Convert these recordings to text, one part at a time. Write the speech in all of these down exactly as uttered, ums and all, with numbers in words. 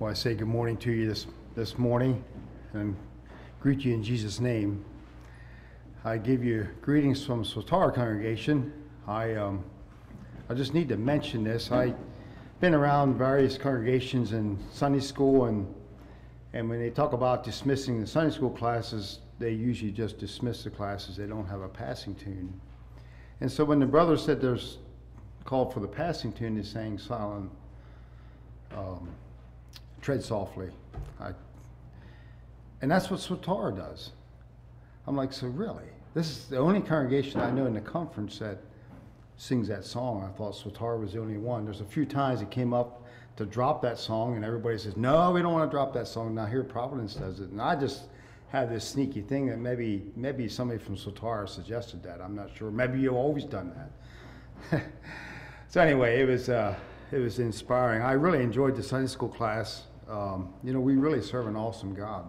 Well, I say good morning to you this, this morning and greet you in Jesus' name. I give you greetings from Swatara congregation. I um, I just need to mention this. I've been around various congregations in Sunday school, and and when they talk about dismissing the Sunday school classes, they usually just dismiss the classes. They don't have a passing tune. And so when the brother said there's called for the passing tune, they sang silent, um, tread softly. I, and that's what Swatara does. I'm like, so really? This is the only congregation I know in the conference that sings that song. I thought Swatara was the only one. There's a few times it came up to drop that song, and everybody says, no, we don't want to drop that song. Now here Providence does it. And I just have this sneaky thing that maybe maybe somebody from Swatara suggested that. I'm not sure. Maybe you've always done that. So anyway, it was, uh, it was inspiring. I really enjoyed the Sunday school class. Um, you know, we really serve an awesome God.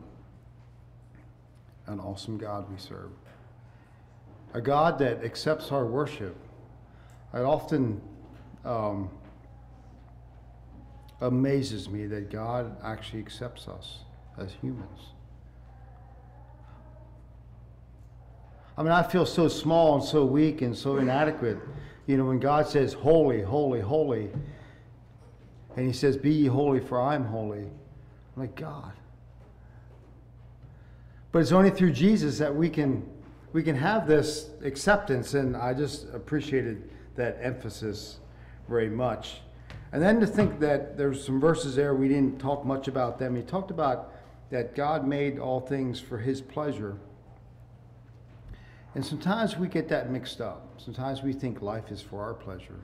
An awesome God we serve. A God that accepts our worship. It often um, amazes me that God actually accepts us as humans. I mean, I feel so small and so weak and so inadequate. You know, when God says, holy, holy, holy, and he says, be ye holy, for I am holy. I'm like, God. But it's only through Jesus that we can we can have this acceptance, and I just appreciated that emphasis very much. And then to think that there's some verses there, we didn't talk much about them. He talked about that God made all things for his pleasure. And sometimes we get that mixed up. Sometimes we think life is for our pleasure.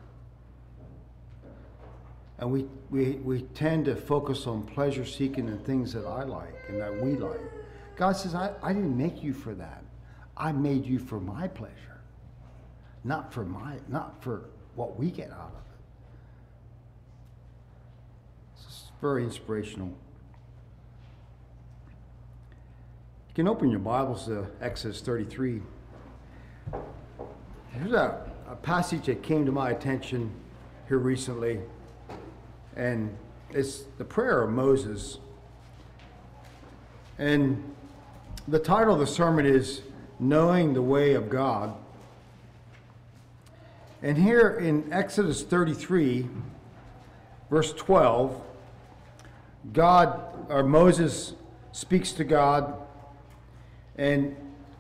And we, we, we tend to focus on pleasure seeking and things that I like and that we like. God says, I, I didn't make you for that. I made you for my pleasure, not for my, not for what we get out of it. It's very inspirational. You can open your Bibles to Exodus thirty-three. Here's a, a passage that came to my attention here recently, and it's the prayer of Moses. And the title of the sermon is Knowing the Way of God. And here in Exodus thirty-three, verse twelve, God, or Moses speaks to God, and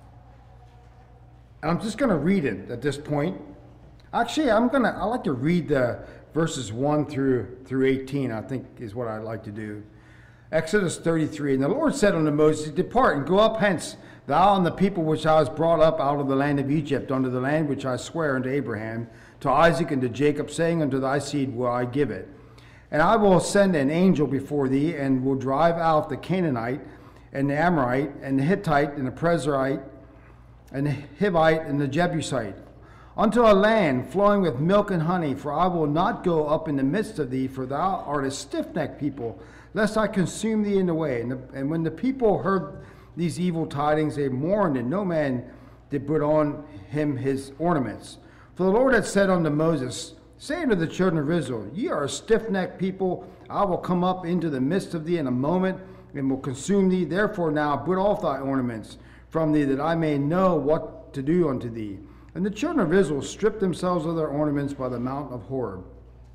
I'm just going to read it at this point. Actually, I'm going to, I like to read the verses one through, through eighteen, I think is what I like to do. Exodus thirty-three, and the Lord said unto Moses, depart and go up hence, thou and the people which I was brought up out of the land of Egypt, unto the land which I swear unto Abraham, to Isaac, and to Jacob, saying, unto thy seed will I give it. And I will send an angel before thee, and will drive out the Canaanite, and the Amorite, and the Hittite, and the Perizzite, and the Hivite, and the Jebusite, unto a land flowing with milk and honey, for I will not go up in the midst of thee, for thou art a stiff-necked people, lest I consume thee in the way. And, the, and when the people heard these evil tidings, they mourned, and no man did put on him his ornaments. For the Lord had said unto Moses, say unto the children of Israel, ye are a stiff-necked people, I will come up into the midst of thee in a moment, and will consume thee. Therefore now put off thy ornaments from thee, that I may know what to do unto thee. And the children of Israel stripped themselves of their ornaments by the mount of Horeb.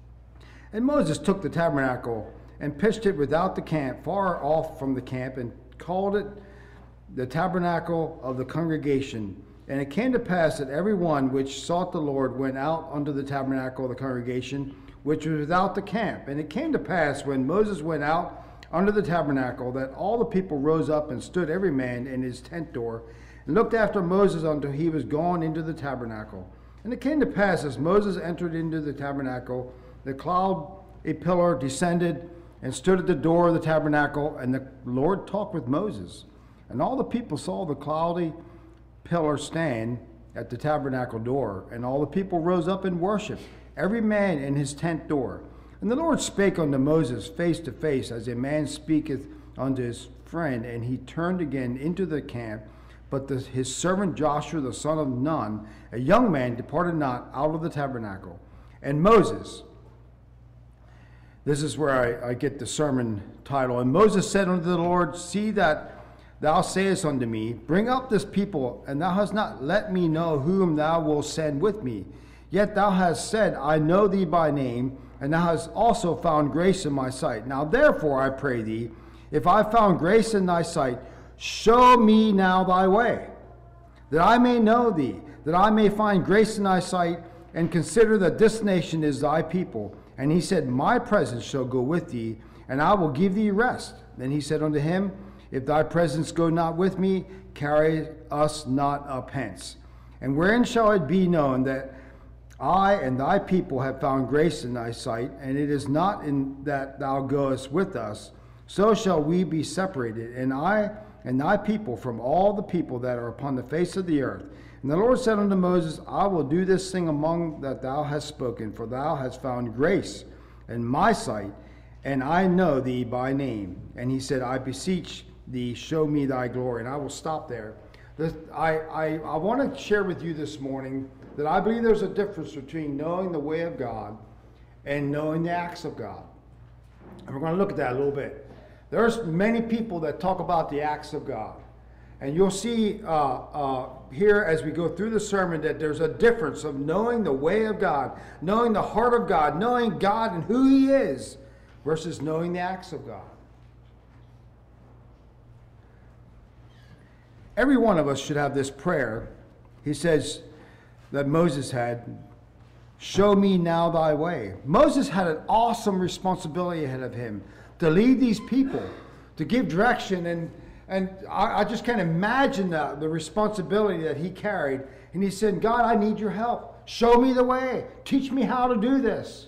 And Moses took the tabernacle and pitched it without the camp, far off from the camp, and called it the tabernacle of the congregation. And it came to pass that every one which sought the Lord went out unto the tabernacle of the congregation, which was without the camp. And it came to pass, when Moses went out under the tabernacle, that all the people rose up and stood every man in his tent door, and looked after Moses until he was gone into the tabernacle. And it came to pass, as Moses entered into the tabernacle, the cloud, a pillar, descended and stood at the door of the tabernacle, and the Lord talked with Moses. And all the people saw the cloudy pillar stand at the tabernacle door, and all the people rose up and worshiped, every man in his tent door. And the Lord spake unto Moses face to face, as a man speaketh unto his friend, and he turned again into the camp. But the, his servant Joshua the son of Nun, a young man, departed not out of the tabernacle. And Moses, This is where I, I get the sermon title. And Moses said unto the Lord, see that thou sayest unto me, bring up this people, and thou hast not let me know whom thou wilt send with me. Yet thou hast said, I know thee by name, and thou hast also found grace in my sight. Now therefore I pray thee, if I found grace in thy sight, show me now thy way, that I may know thee, that I may find grace in thy sight, and consider that this nation is thy people. And he said, my presence shall go with thee, and I will give thee rest. Then he said unto him, if thy presence go not with me, carry us not up hence. And wherein shall it be known that I and thy people have found grace in thy sight, and it is not in that thou goest with us, so shall we be separated, and I and thy people from all the people that are upon the face of the earth. And the Lord said unto Moses, I will do this thing among that thou hast spoken, for thou hast found grace in my sight, and I know thee by name. And he said, I beseech thee, show me thy glory. And I will stop there. This, I, I, I want to share with you this morning that I believe there's a difference between knowing the way of God and knowing the acts of God. And we're going to look at that a little bit. There's many people that talk about the acts of God. And you'll see uh, uh, here as we go through the sermon that there's a difference of knowing the way of God, knowing the heart of God, knowing God and who he is, versus knowing the acts of God. Every one of us should have this prayer. He says that Moses had, show me now thy way. Moses had an awesome responsibility ahead of him to lead these people, to give direction. And, and I, I just can't imagine the, the responsibility that he carried. And he said, God, I need your help. Show me the way. Teach me how to do this.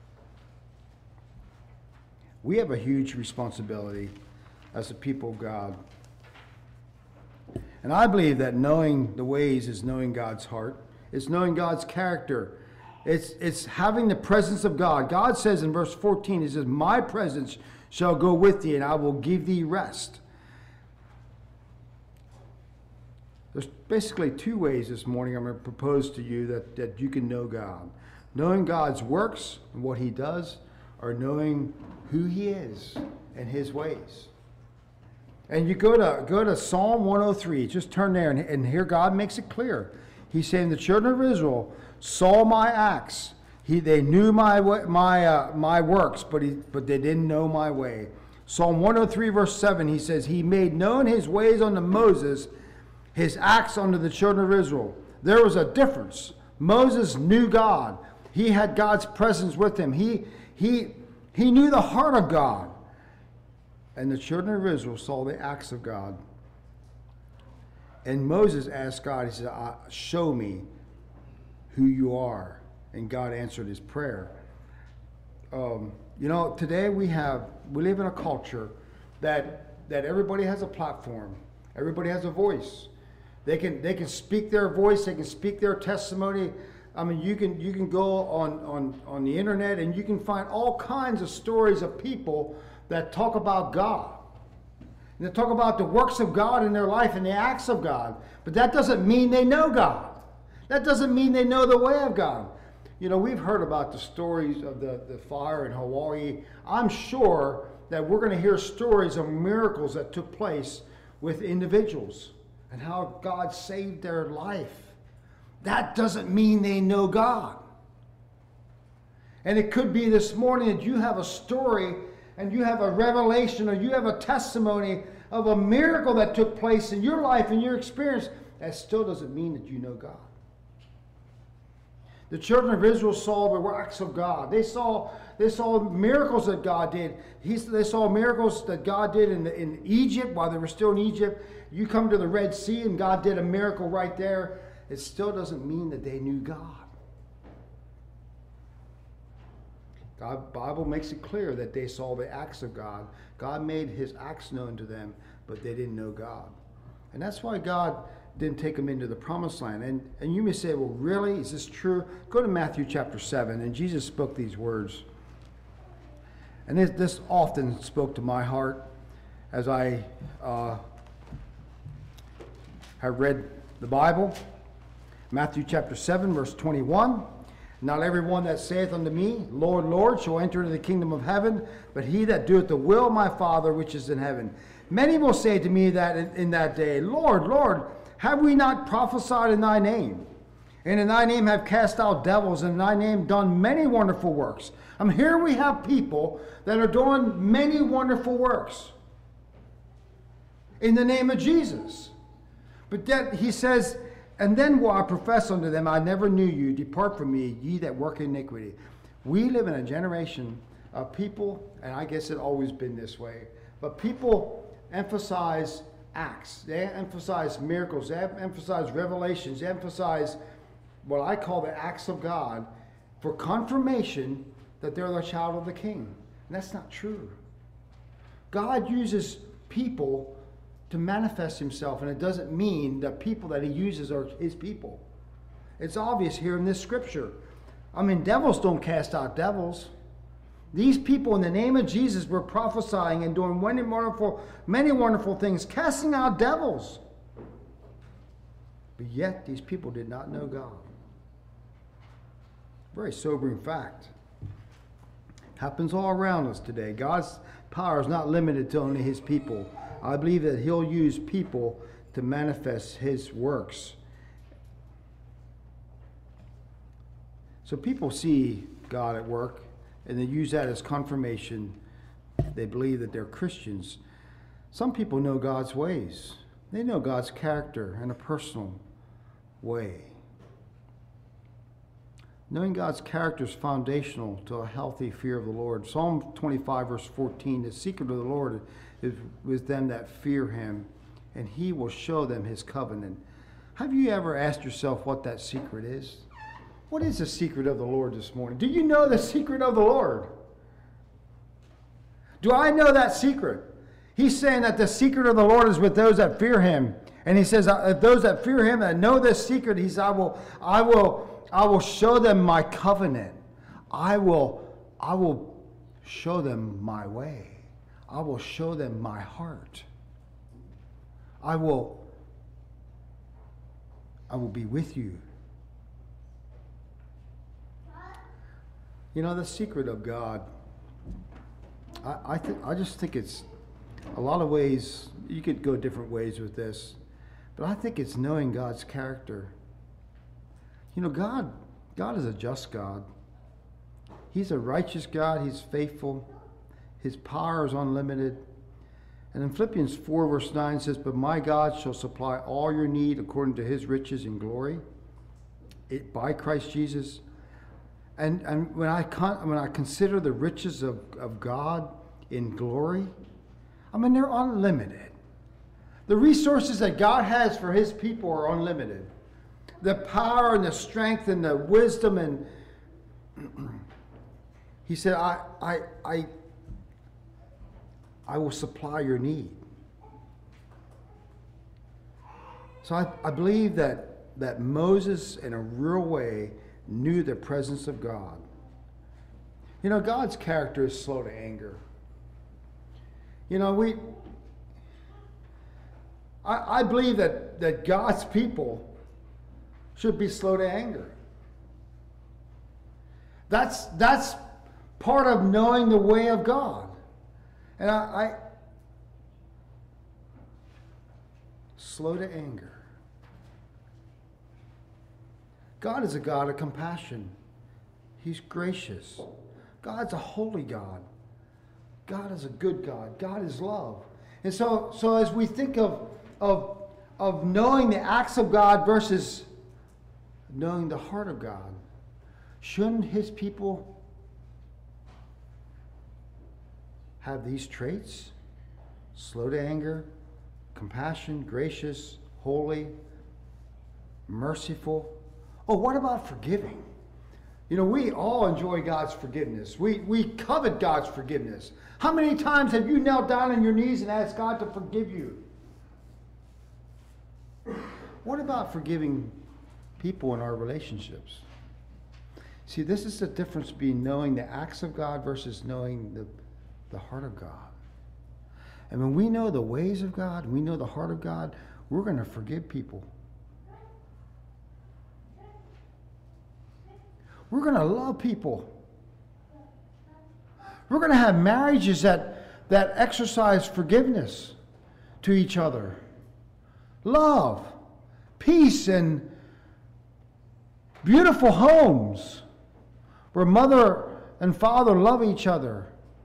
We have a huge responsibility as a people of God. And I believe that knowing the ways is knowing God's heart. It's knowing God's character. It's, it's having the presence of God. God says in verse fourteen, he says, my presence shall go with thee, and I will give thee rest. There's basically two ways this morning I'm going to propose to you that, that you can know God. Knowing God's works and what he does, or knowing who he is and his ways. And you go to go to Psalm one oh three. Just turn there, and, and here God makes it clear. He's saying the children of Israel saw my acts. He they knew my my uh, my works, but he but they didn't know my way. Psalm one oh three verse seven. He says, he made known his ways unto Moses, his acts unto the children of Israel. There was a difference. Moses knew God. He had God's presence with him. He he he knew the heart of God. And the children of Israel saw the acts of God. And Moses asked God, he said, show me who you are. And God answered his prayer. Um, you know, today we have, we live in a culture that, that everybody has a platform. Everybody has a voice. They can, they can speak their voice. They can speak their testimony. I mean, you can, you can go on, on, on the internet and you can find all kinds of stories of people that talk about God. And they talk about the works of God in their life and the acts of God. But that doesn't mean they know God. That doesn't mean they know the way of God. You know, we've heard about the stories of the, the fire in Hawaii. I'm sure that we're going to hear stories of miracles that took place with individuals and how God saved their life. That doesn't mean they know God. And it could be this morning that you have a story and you have a revelation or you have a testimony of a miracle that took place in your life and your experience. That still doesn't mean that you know God. The children of Israel saw the works of God. They saw, they saw miracles that God did. He, they saw miracles that God did in, in Egypt while they were still in Egypt. You come to the Red Sea and God did a miracle right there. It still doesn't mean that they knew God. The Bible makes it clear that they saw the acts of God. God made his acts known to them, but they didn't know God. And that's why God didn't take them into the promised land. And, and you may say, well, really? Is this true? Go to Matthew chapter seven, and Jesus spoke these words. And this, this often spoke to my heart as I uh, have read the Bible. Matthew chapter seven, verse twenty-one. Not every one that saith unto me, Lord, Lord, shall enter into the kingdom of heaven, but he that doeth the will of my Father which is in heaven. Many will say to me that in, in that day, Lord, Lord, have we not prophesied in thy name? And in thy name have cast out devils, and in thy name done many wonderful works. I mean, here we have people that are doing many wonderful works in the name of Jesus. But then he says, and then will I profess unto them, I never knew you. Depart from me, ye that work iniquity. We live in a generation of people, and I guess it's always been this way, but people emphasize acts. They emphasize miracles. They emphasize revelations. They emphasize what I call the acts of God for confirmation that they're the child of the King. And that's not true. God uses people to manifest himself, and it doesn't mean the people that he uses are his people. It's obvious here in this scripture. I mean, devils don't cast out devils. These people in the name of Jesus were prophesying and doing many wonderful, many wonderful things, casting out devils. But yet these people did not know God. Very sobering fact. Happens all around us today. God's power is not limited to only his people. I believe that he'll use people to manifest his works. So people see God at work, and they use that as confirmation. They believe that they're Christians. Some people know God's ways. They know God's character in a personal way. Knowing God's character is foundational to a healthy fear of the Lord. Psalm twenty-five, verse fourteen, the secret of the Lord is with them that fear him, and he will show them his covenant. Have you ever asked yourself what that secret is? What is the secret of the Lord this morning? Do you know the secret of the Lord? Do I know that secret? He's saying that the secret of the Lord is with those that fear him. And he says, those that fear him, that know this secret, he says, I will, I will, I will show them my covenant. I will, I will show them my way. I will show them my heart. I will, I will be with you. You know, the secret of God, I, I, th- I just think it's a lot of ways. You could go different ways with this, but I think it's knowing God's character. You know, God, God is a just God. He's a righteous God. He's faithful. His power is unlimited. And in Philippians four, verse nine says, but my God shall supply all your need according to his riches in glory it, by Christ Jesus. And, and when, I con- when I consider the riches of, of God in glory, I mean, they're unlimited. The resources that God has for his people are unlimited. The power and the strength and the wisdom, and he said, I, I, I, I will supply your need. So I, I believe that, that Moses, in a real way, knew the presence of God. You know, God's character is slow to anger. You know, we, I, I believe that, that God's people should be slow to anger. That's, that's part of knowing the way of God. And I, I slow to anger. God is a God of compassion. He's gracious. God's a holy God. God is a good God. God is love. And so, so as we think of, of, of knowing the acts of God versus knowing the heart of God, shouldn't his people have these traits? Slow to anger, compassion, gracious, holy, merciful. Oh, what about forgiving? You know, we all enjoy God's forgiveness. We, we covet God's forgiveness. How many times have you knelt down on your knees and asked God to forgive you? What about forgiving people in our relationships? See, this is the difference between knowing the acts of God versus knowing the, the heart of God. And when we know the ways of God, we know the heart of God, we're going to forgive people. We're going to love people. We're going to have marriages that, that exercise forgiveness to each other. Love, peace, and beautiful homes where mother and father love each other.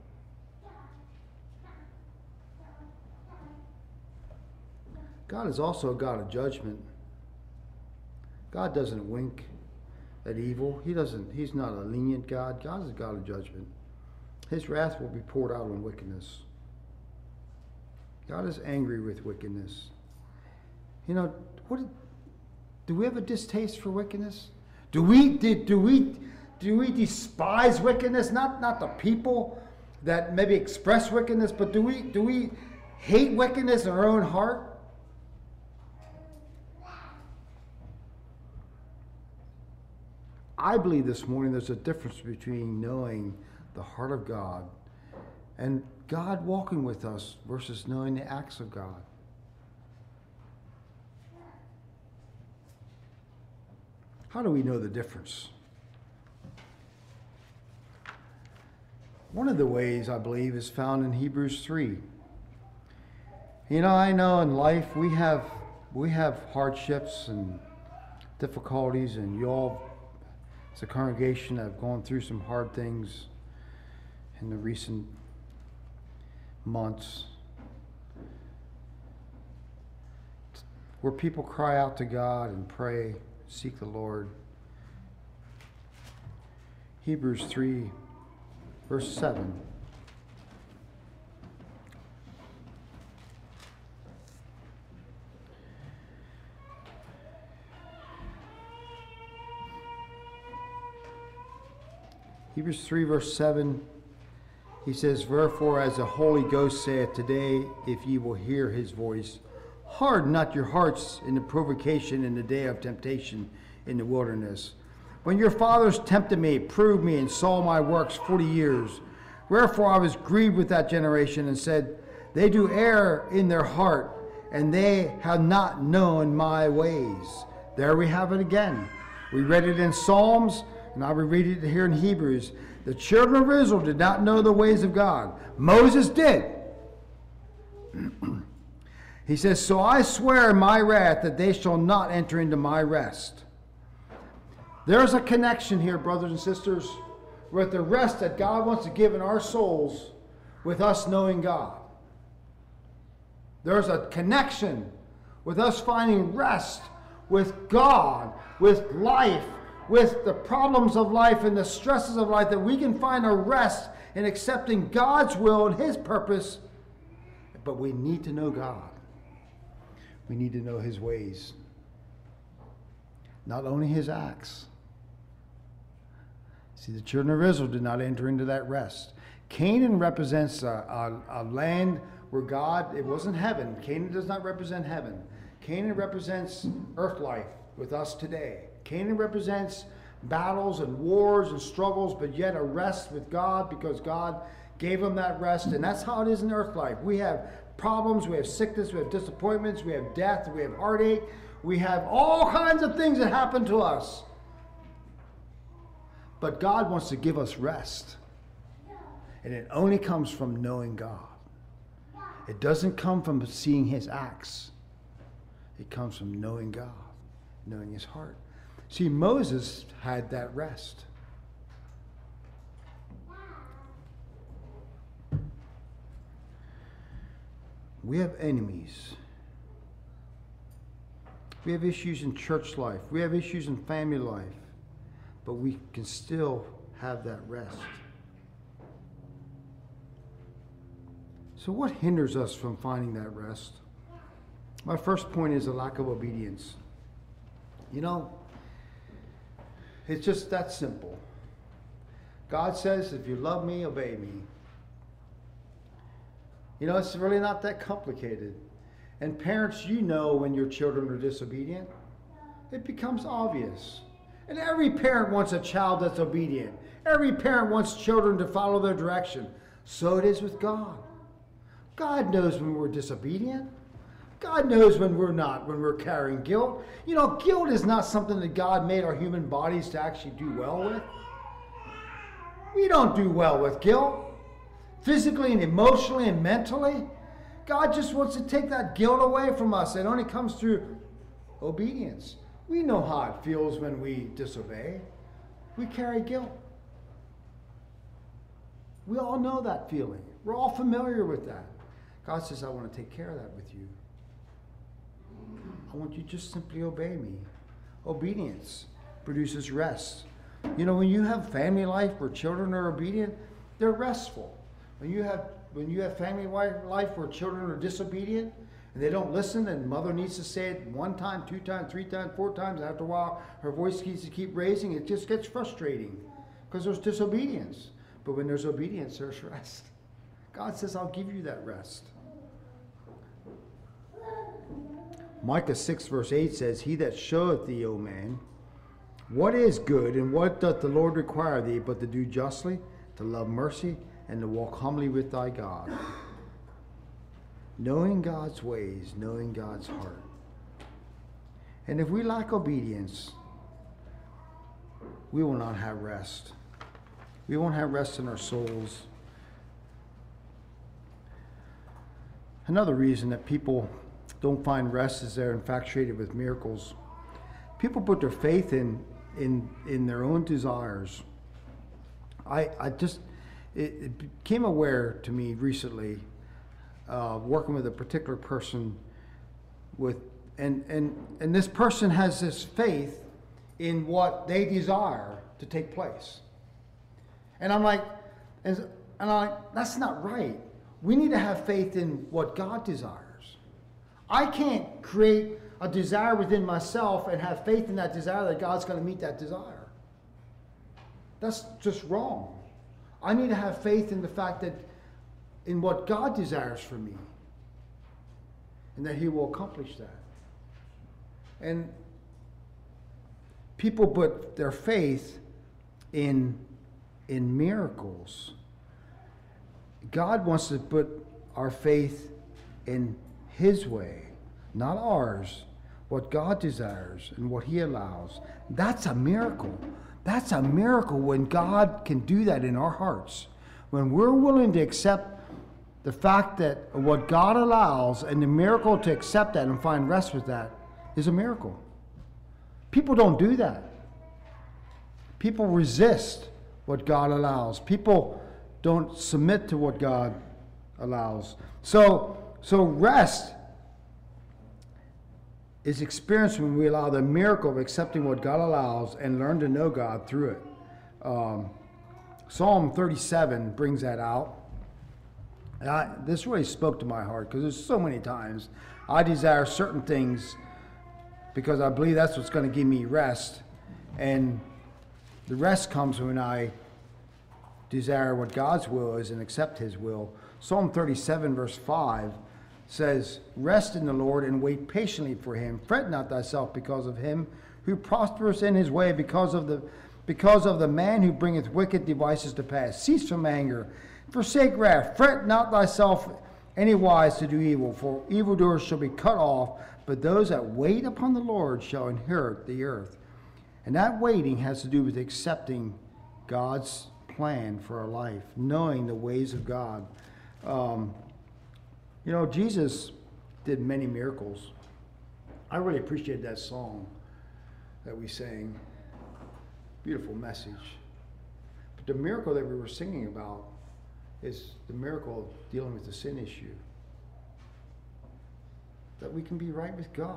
God is also a God of judgment. God doesn't wink at evil. He doesn't, he's not a lenient God. God is a God of judgment. His wrath will be poured out on wickedness. God is angry with wickedness. You know, what do we have a distaste for wickedness? Do we do, do we do we despise wickedness? Not not the people that maybe express wickedness, but do we do we hate wickedness in our own heart? I believe this morning there's a difference between knowing the heart of God and God walking with us versus knowing the acts of God. How do we know the difference? One of the ways, I believe, is found in Hebrews three. You know, I know in life we have we have hardships and difficulties, and you all, as a congregation, have gone through some hard things in the recent months, where people cry out to God and pray, seek the Lord. Hebrews three, verse seven. Hebrews three, verse seven, he says, "Wherefore, as the Holy Ghost saith, today, if ye will hear his voice, harden not your hearts in the provocation in the day of temptation in the wilderness. When your fathers tempted me, proved me, and saw my works forty years. Wherefore I was grieved with that generation, and said, they do err in their heart, and they have not known my ways." There we have it again. We read it in Psalms, and I will read it here in Hebrews. The children of Israel did not know the ways of God. Moses did. He says, "So I swear in my wrath that they shall not enter into my rest." There's a connection here, brothers and sisters, with the rest that God wants to give in our souls with us knowing God. There's a connection with us finding rest with God, with life, with the problems of life and the stresses of life, that we can find a rest in accepting God's will and his purpose. But we need to know God. We need to know his ways. Not only his acts. See, the children of Israel did not enter into that rest. Canaan represents a, a, a land where God, it wasn't heaven. Canaan does not represent heaven. Canaan represents earth life with us today. Canaan represents battles and wars and struggles, but yet a rest with God because God gave them that rest. And that's how it is in earth life. We have problems, we have sickness, we have disappointments, we have death, we have heartache, we have all kinds of things that happen to us. But God wants to give us rest. And it only comes from knowing God. It doesn't come from seeing his acts. It comes from knowing God, knowing his heart. See, Moses had that rest. We have enemies. We have issues in church life. We have issues in family life. But we can still have that rest. So what hinders us from finding that rest? My first point is a lack of obedience. You know, it's just that simple. God says, if you love me, obey me. You know, it's really not that complicated. And parents, you know when your children are disobedient. It becomes obvious. And every parent wants a child that's obedient. Every parent wants children to follow their direction. So it is with God. God knows when we're disobedient. God knows when we're not, when we're carrying guilt. You know, guilt is not something that God made our human bodies to actually do well with. We don't do well with guilt, physically and emotionally and mentally. God just wants to take that guilt away from us. It only comes through obedience. We know how it feels when we disobey. We carry guilt. We all know that feeling. We're all familiar with that. God says, I want to take care of that with you. I want you to just simply obey me. Obedience produces rest. You know, when you have family life where children are obedient, they're restful. When you have when you have family life where children are disobedient and they don't listen, and mother needs to say it one time, two times, three times, four times, after a while her voice needs to keep raising, it just gets frustrating because there's disobedience. But when there's obedience, there's rest. God says, I'll give you that rest. Micah six verse eight says, He that showeth thee, O man, what is good, and what doth the Lord require thee, but to do justly, to love mercy, and to walk humbly with thy God. Knowing God's ways, knowing God's heart. And if we lack obedience, we will not have rest. We won't have rest in our souls. Another reason that people don't find rest is they're infatuated with miracles. People put their faith in in in their own desires. I I just it, it became aware to me recently, uh, working with a particular person with and and and this person has this faith in what they desire to take place. And I'm like, and, and I'm like, that's not right. We need to have faith in what God desires. I can't create a desire within myself and have faith in that desire that God's going to meet that desire. That's just wrong. I need to have faith in the fact that in what God desires for me, and that He will accomplish that. And people put their faith in in miracles. God wants to put our faith in His way, not ours. What God desires and what He allows. That's a miracle. That's a miracle when God can do that in our hearts. When we're willing to accept the fact that what God allows, and the miracle to accept that and find rest with that is a miracle. People don't do that. People resist what God allows. People don't submit to what God allows. So, so rest is experienced when we allow the miracle of accepting what God allows and learn to know God through it. Um, Psalm thirty-seven brings that out. And I, this really spoke to my heart because there's so many times I desire certain things because I believe that's what's going to give me rest. And the rest comes when I desire what God's will is and accept His will. Psalm thirty-seven verse five says, Rest in the Lord and wait patiently for Him. Fret not thyself because of him who prospereth in his way, because of the because of the man who bringeth wicked devices to pass. Cease from anger, forsake wrath. Fret not thyself anywise to do evil, for evildoers shall be cut off, but those that wait upon the Lord shall inherit the earth. And that waiting has to do with accepting God's plan for our life, knowing the ways of God. Um, you know, Jesus did many miracles. I really appreciate that song that we sang. Beautiful message. But the miracle that we were singing about is the miracle of dealing with the sin issue. That we can be right with God.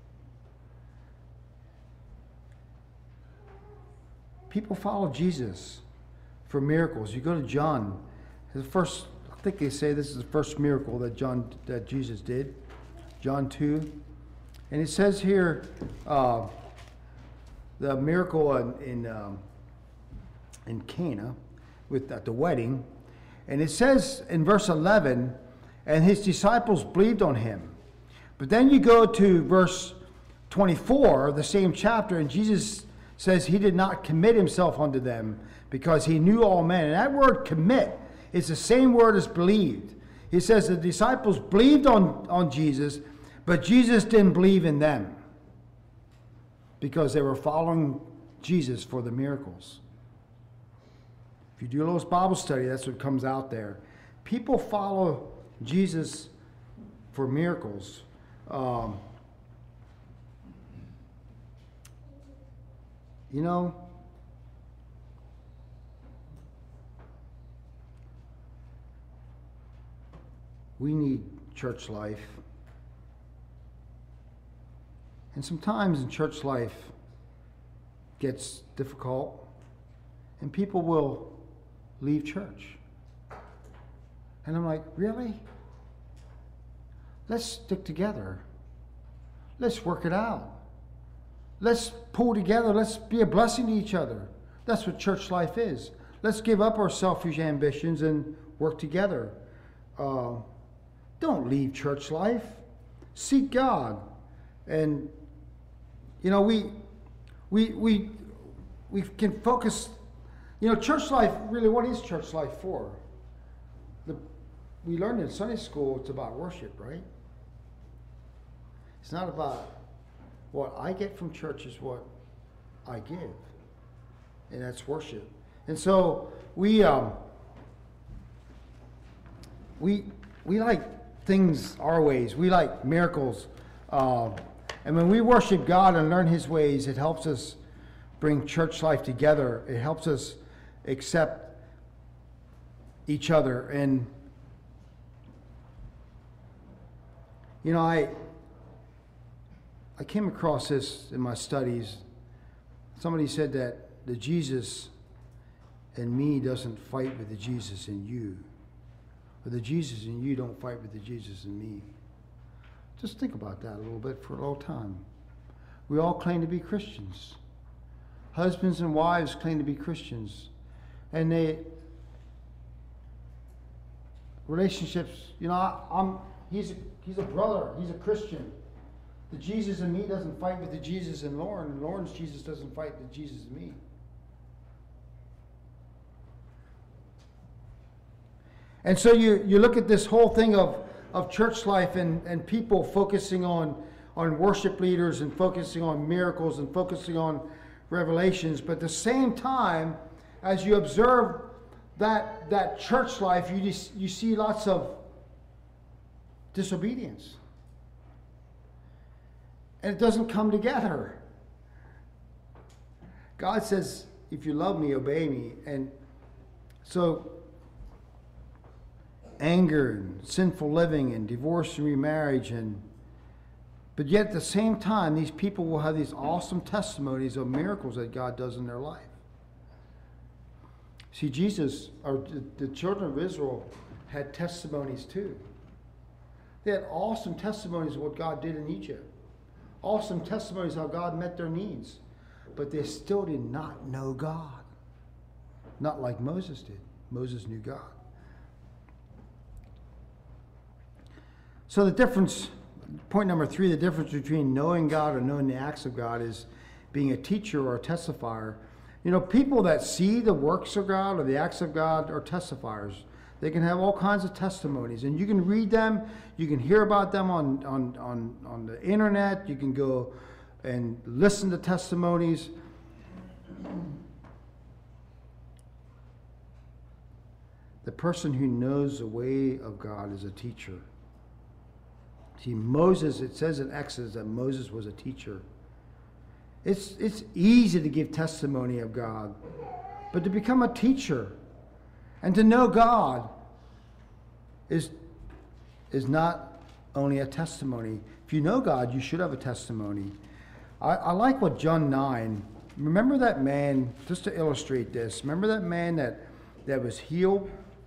People follow Jesus for miracles. You go to John, the first, I think they say this is the first miracle that John, that Jesus did, John two, and it says here, uh, the miracle in in, um, in Cana, with at the wedding, and it says in verse eleven, and his disciples believed on him. But then you go to verse twenty-four, the same chapter, and Jesus says he did not commit himself unto them because he knew all men. And that word commit is the same word as believed. He says the disciples believed on, on Jesus, But Jesus didn't believe in them because they were following Jesus for the miracles. If you do a little Bible study, that's what comes out there. People follow Jesus for miracles. Um, you know, we need church life. And sometimes in church life gets difficult and people will leave church. And I'm like, really? Let's stick together. Let's work it out. Let's pull together. Let's be a blessing to each other. That's what church life is. Let's give up our selfish ambitions and work together. Uh, don't leave church life. Seek God. And, you know, we, we, we, we can focus, you know, church life, really, what is church life for? The, we learned in Sunday school it's about worship, right? It's not about what I get from church, is what I give. And that's worship. And so we um, we we like things our ways. We like miracles. Uh, and when we worship God and learn His ways, it helps us bring church life together. It helps us accept each other. And you know, I I came across this in my studies. Somebody said that the Jesus in me doesn't fight with the Jesus in you, or the Jesus in you don't fight with the Jesus in me. Just think about that a little bit for a little time. We all claim to be Christians. Husbands and wives claim to be Christians. And they, relationships, you know, I, I'm, he's a, he's a brother, he's a Christian. The Jesus in me doesn't fight with the Jesus in Lauren, and Lauren's Jesus doesn't fight with Jesus in me. And so you, you look at this whole thing of, of church life and, and people focusing on, on worship leaders and focusing on miracles and focusing on revelations. But at the same time, as you observe that, that church life, you, just, you see lots of disobedience. And it doesn't come together. God says, if you love me, obey me. And so anger and sinful living and divorce and remarriage, and but yet at the same time, these people will have these awesome testimonies of miracles that God does in their life. See, Jesus, or the, the children of Israel had testimonies too. They had awesome testimonies of what God did in Egypt. Awesome testimonies how God met their needs. But they still did not know God. Not like Moses did. Moses knew God. So the difference, point number three, the difference between knowing God or knowing the acts of God is being a teacher or a testifier. You know, people that see the works of God or the acts of God are testifiers. They can have all kinds of testimonies, and you can read them, you can hear about them on, on, on, on the internet, you can go and listen to testimonies. The person who knows the way of God is a teacher. See, Moses, it says in Exodus that Moses was a teacher. It's, it's easy to give testimony of God, but to become a teacher and to know God is, is not only a testimony. If you know God, you should have a testimony. I, I like what John nine, remember that man, just to illustrate this, remember that man that, that was healed?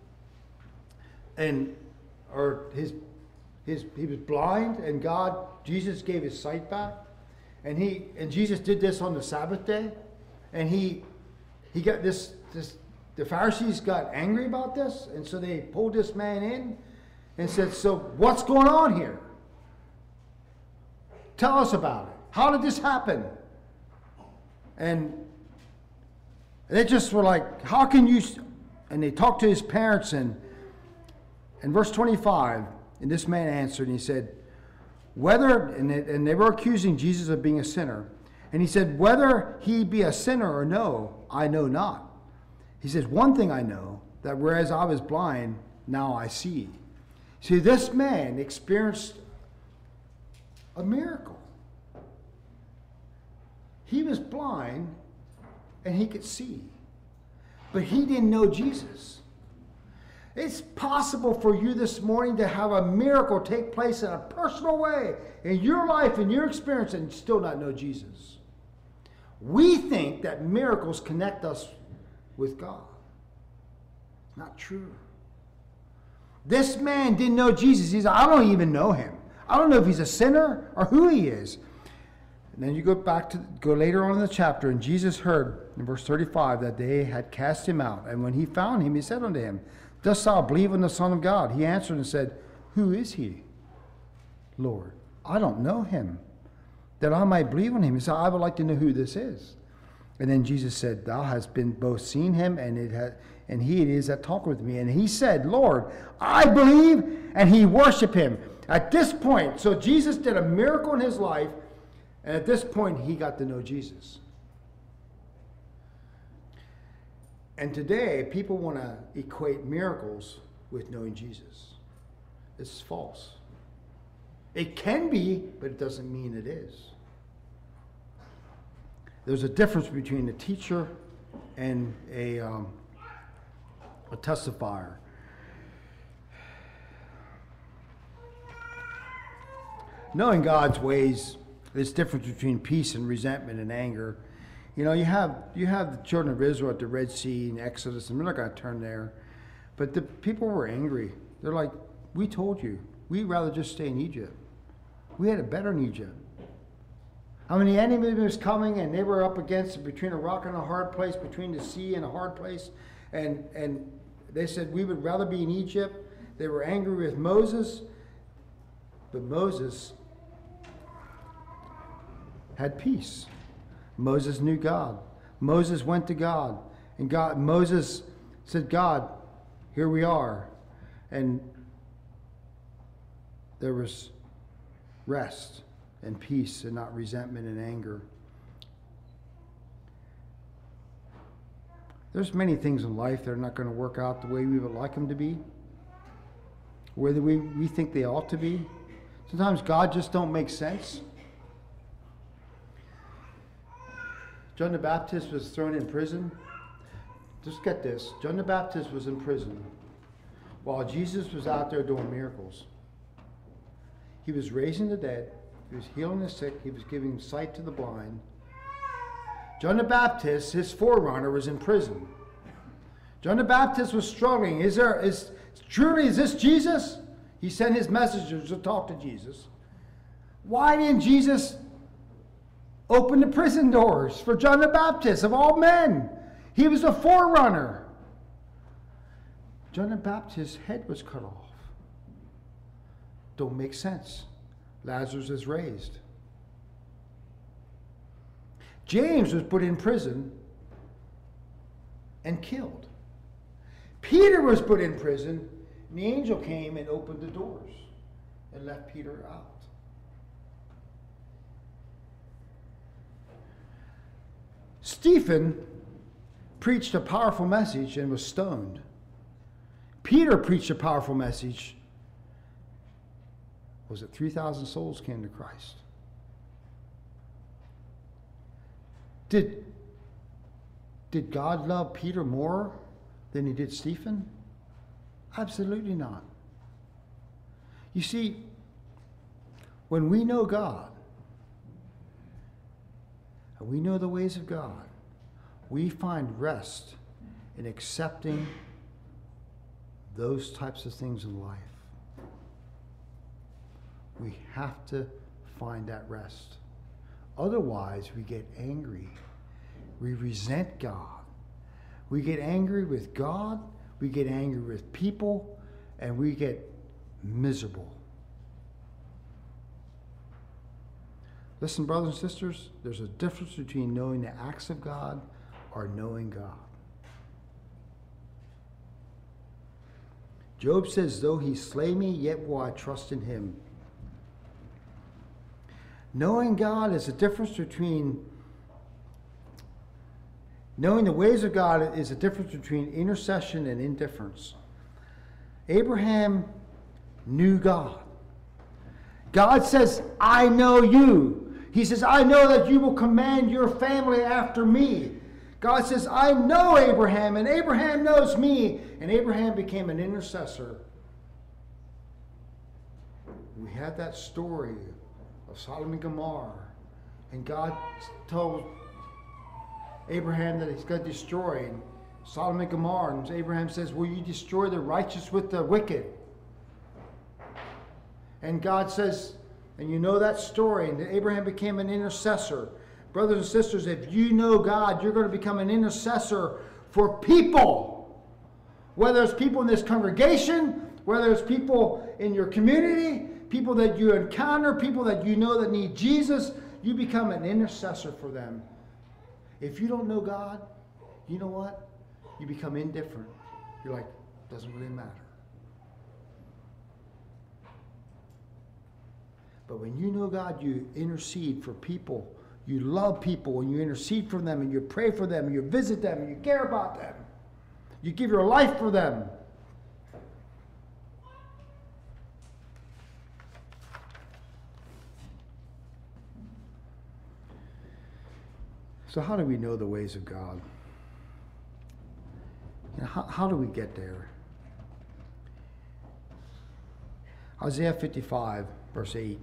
And, or his, his, he was blind, and God, Jesus gave his sight back. And he, and Jesus did this on the Sabbath day. And he, he got this, this, the Pharisees got angry about this, and so they pulled this man in and said, so what's going on here? Tell us about it. How did this happen? And they just were like, how can you, and they talked to his parents, and in verse twenty-five, and this man answered, and he said, whether, and they, and they were accusing Jesus of being a sinner. And he said, whether he be a sinner or no, I know not. He says, one thing I know, that whereas I was blind, now I see. See, this man experienced a miracle. He was blind and he could see, but he didn't know Jesus. It's possible for you this morning to have a miracle take place in a personal way in your life, in your experience, and still not know Jesus. We think that miracles connect us with God. It's not true. This man didn't know Jesus. He said, I don't even know him. I don't know if he's a sinner or who he is. And then you go back to, go later on in the chapter, and Jesus heard, in verse thirty-five, that they had cast him out. And when he found him, he said unto him, dost thou believe in the Son of God? He answered and said, who is he, Lord? I don't know him, that I might believe on him. He said, I would like to know who this is. And then Jesus said, thou hast been both seen him, and it had, and he it is that talked with me. And he said, Lord, I believe, and he worshiped him. At this point, so Jesus did a miracle in his life, and at this point, he got to know Jesus. And today, people want to equate miracles with knowing Jesus. It's false. It can be, but it doesn't mean it is. There's a difference between a teacher and a, um, a testifier. Knowing God's ways, there's difference between peace and resentment and anger. You know, you have you have the children of Israel at the Red Sea and Exodus, and we're not going to turn there. But the people were angry. They're like, we told you. We'd rather just stay in Egypt. We had it better in Egypt. I mean, the enemy was coming, and they were up against between a rock and a hard place, between the sea and a hard place. And, and they said, we would rather be in Egypt. They were angry with Moses. But Moses had peace. Moses knew God. Moses went to God. And God, Moses said, God, here we are. And there was rest and peace and not resentment and anger. There's many things in life that are not going to work out the way we would like them to be, whether we, we think they ought to be. Sometimes God just don't make sense. John the Baptist was thrown in prison. Just get this. John the Baptist was in prison while Jesus was out there doing miracles. He was raising the dead. He was healing the sick. He was giving sight to the blind. John the Baptist, his forerunner, was in prison. John the Baptist was struggling. Is there, is, truly, is this Jesus? He sent his messengers to talk to Jesus. Why didn't Jesus open the prison doors for John the Baptist, of all men? He was a forerunner. John the Baptist's head was cut off. Don't make sense. Lazarus is raised. James was put in prison and killed. Peter was put in prison, and the angel came and opened the doors and let Peter out. Stephen preached a powerful message and was stoned. Peter preached a powerful message. Was it three thousand souls came to Christ? Did, did God love Peter more than he did Stephen? Absolutely not. You see, when we know God, and we know the ways of God, we find rest in accepting those types of things in life. We have to find that rest. Otherwise, we get angry. We resent God. We get angry with God. We get angry with people. And we get miserable. Listen, brothers and sisters, there's a difference between knowing the acts of God or knowing God. Job says, though he slay me, yet will I trust in him. Knowing God is the difference between, knowing the ways of God is the difference between intercession and indifference. Abraham knew God. God says, I know you. He says, I know that you will command your family after me. God says, I know Abraham, and Abraham knows me. And Abraham became an intercessor. We had that story of Sodom and Gomorrah. And God told Abraham that he's going to destroy Sodom and Gomorrah. And Abraham says, will you destroy the righteous with the wicked? And God says, and you know that story, and Abraham became an intercessor. Brothers and sisters, if you know God, you're going to become an intercessor for people. Whether it's people in this congregation, whether it's people in your community, people that you encounter, people that you know that need Jesus, you become an intercessor for them. If you don't know God, you know what? You become indifferent. You're like, doesn't really matter. But when you know God, you intercede for people. You love people and you intercede for them and you pray for them and you visit them and you care about them. You give your life for them. So how do we know the ways of God? You know, how, how do we get there? Isaiah fifty-five, verse eight.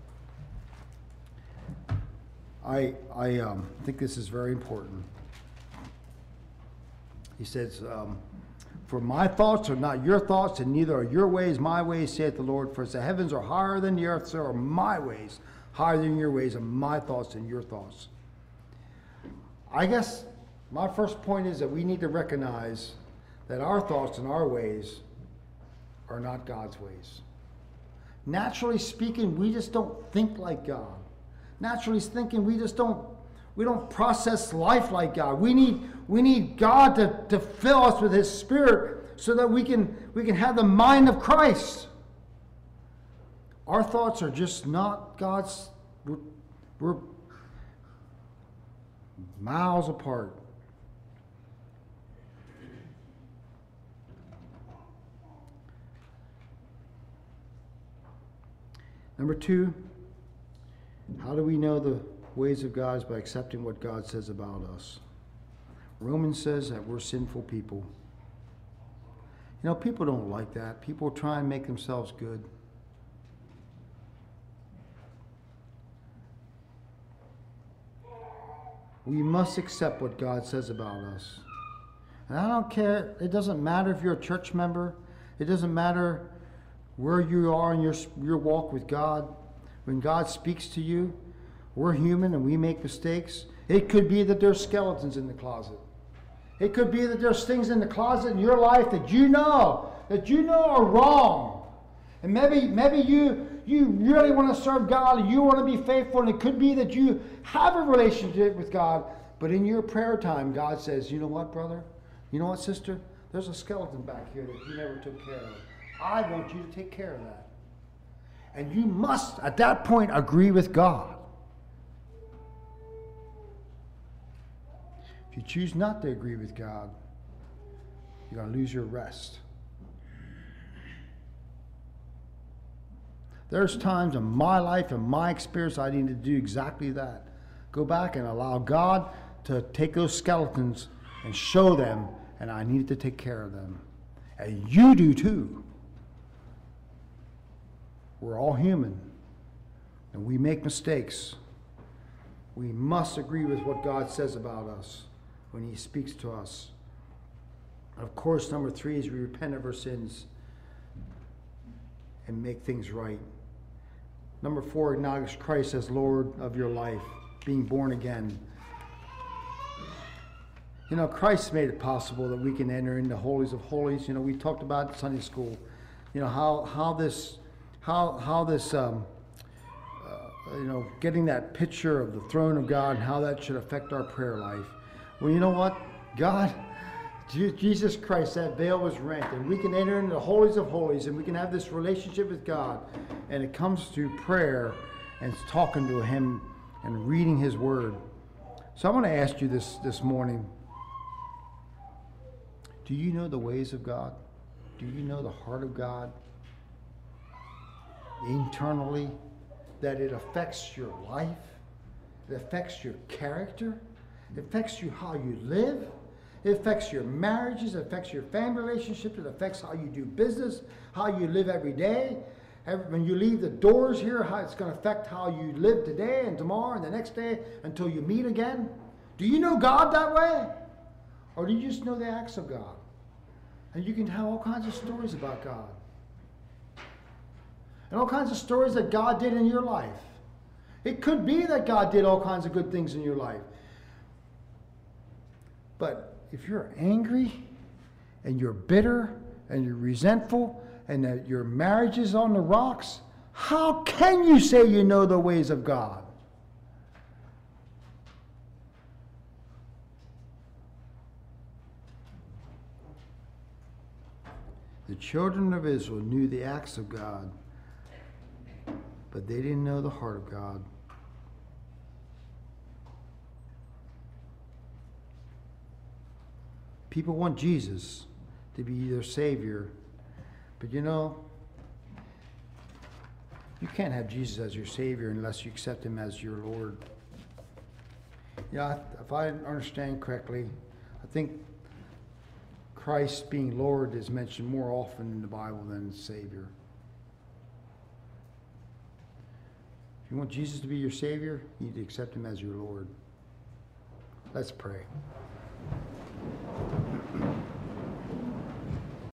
I, I um, think this is very important. He says, um, for my thoughts are not your thoughts, and neither are your ways my ways, saith the Lord. For as the heavens are higher than the earth, so are my ways higher than your ways, and my thoughts than your thoughts. I guess my first point is that we need to recognize that our thoughts and our ways are not God's ways. Naturally speaking, we just don't think like God. Naturally thinking, we just don't, we don't process life like God. We need, we need God to, to fill us with His Spirit so that we can, we can have the mind of Christ. Our thoughts are just not God's. We're, we're miles apart. Number two, how do we know the ways of God? Is by accepting what God says about us. Romans says that we're sinful people. You know, people don't like that. People try and make themselves good. We must accept what God says about us. And I don't care, it doesn't matter if you're a church member. It doesn't matter where you are in your, your walk with God. When God speaks to you, we're human and we make mistakes. It could be that there's skeletons in the closet. It could be that there's things in the closet in your life that you know, that you know are wrong. And maybe, maybe you, you really want to serve God and you want to be faithful, and it could be that you have a relationship with God, but in your prayer time, God says, you know what, brother? You know what, sister? There's a skeleton back here that you never took care of. I want you to take care of that. And you must, at that point, agree with God. If you choose not to agree with God, you're going to lose your rest. There's times in my life and my experience I need to do exactly that. Go back and allow God to take those skeletons and show them, and I need to take care of them. And you do too. We're all human, and we make mistakes. We must agree with what God says about us when He speaks to us. Of course, number three is we repent of our sins and make things right. Number four, acknowledge Christ as Lord of your life, being born again. You know, Christ made it possible that we can enter into holies of holies. You know, we talked about Sunday school, you know, how, how this... How, how this, um, uh, you know, getting that picture of the throne of God and how that should affect our prayer life. Well, you know what? God, Jesus Christ, that veil was rent, and we can enter into the holies of holies, and we can have this relationship with God, and it comes through prayer and talking to him and reading his word. So I want to ask you this this morning. Do you know the ways of God? Do you know the heart of God internally? That it affects your life? It affects your character? It affects you how you live? It affects your marriages. It affects your family relationships. It affects how you do business, how you live every day. Every, when you leave the doors here, how it's going to affect how you live today and tomorrow and the next day until you meet again. Do you know God that way? Or do you just know the acts of God? And you can tell all kinds of stories about God. And all kinds of stories that God did in your life. It could be that God did all kinds of good things in your life. But if you're angry and you're bitter and you're resentful and that your marriage is on the rocks, how can you say you know the ways of God? The children of Israel knew the acts of God, but they didn't know the heart of God. People want Jesus to be their Savior, but you know, you can't have Jesus as your Savior unless you accept Him as your Lord. Yeah, if I understand correctly, I think Christ being Lord is mentioned more often in the Bible than Savior. If you want Jesus to be your Savior, you need to accept Him as your Lord. Let's pray.